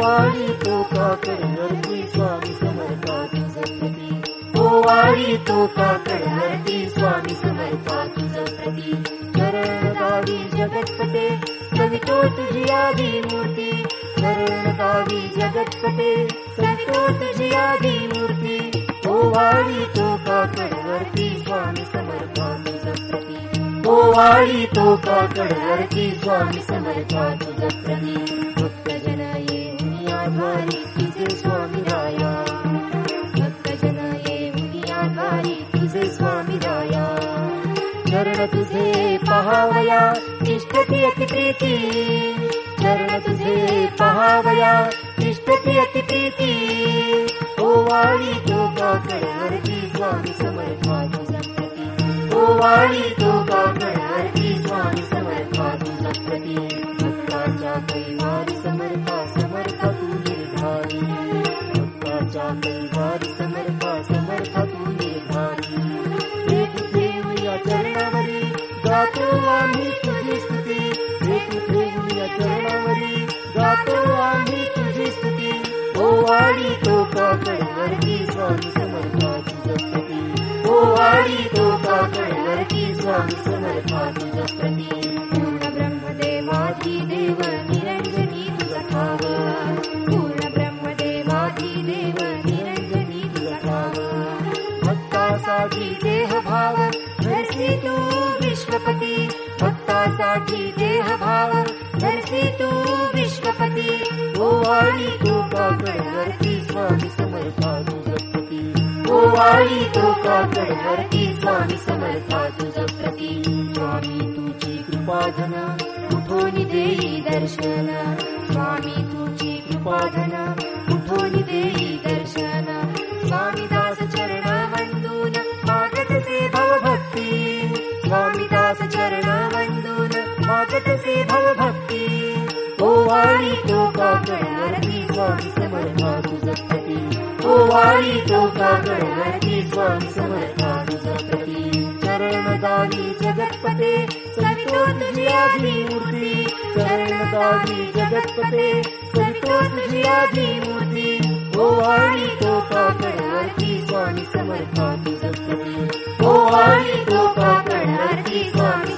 वाळी तो काकडवरती स्वामी समर्था तुझं प्रती, ओ वाळी तो काकडवरती स्वामी समर्था तुझं प्रती. चरण गावी जगतपते सवितो तुझी आधी मूर्ती, चरण गावी जगतपते सवितो तुझी आधी मूर्ती. ओ वाळी तो काकडवरती स्वामी समर्था तुझं प्रती, ओ वाळी तो काकडवरती स्वामी समर्था तुझं प्रती. भक्तजन येऊन आभारी तुझे स्वामी राया, भक्तजन येऊन आभारी तुझे स्वामी राया. चरण तुझे पहावया तिष्ठती अतिप्रीती, चरण तुझे पहावया तिष्ठती अतिप्रीती. ओ वाळी तो काकडवरती स्वामी समर्था तुझं प्रती, ओ वाळी तो काकडवरती स्वामी समर्था तुझं प्रती. भक्ताच्या कैवारी समर्था समर्था तू निर्धारी, भक्ताच्या कैवारी समर्था समर्था तू निर्धारी. एक देऊया चरणावरी गातो आम्ही तुझी स्तुती, एक देऊया चरणावरी गातो आम्ही तुझी स्तुती. ओ वाळी तो काकडवरती स्वामी समर्था तुझं प्रती, ओ वाळी तो काकडवरती स्वामी समर्था तुझं प्रती. पूर्ण ब्रह्मदेवाधी देव निरंजनी तुझं ठाव, पूर्ण ब्रह्मदेवाधी देव निरंजनी तुझं ठाव. भक्तासाठी देहभाव धरसी तू विश्वपती, भक्तासाठी देहभाव धरसी तू विश्वपती. ओ वाळी तो काकडवरती स्वामी समर्था तुझं प्रती, ओ वाळी तो काकडवरती स्वामी समर्था तुझं प्रती. स्वामी तुझी कृपाधन कुठोनी देई दर्शन, स्वामी तुझी कृपाधन कुठोनी देई दर्शन. स्वामी दास चरण वंदून मागतसे भवभक्ती, स्वामी दास चरण वंदून मागतसे भवभक्ती. ओ वाळी तो काकडवरती स्वामी समर्था तुझं प्रती, ओ वाळी तो काकडवरती स्वामी समर्था तुझं प्रती. चरण गावी जगतपते सवितो तुझी आधी मूर्ती, चरण गावी जगतपते सवितो तुझी आधी मूर्ती. ओ वाळी तो काकडवरती स्वामी समर्था तुझं प्रती, ओ वाळी तो काकडवरती स्वामी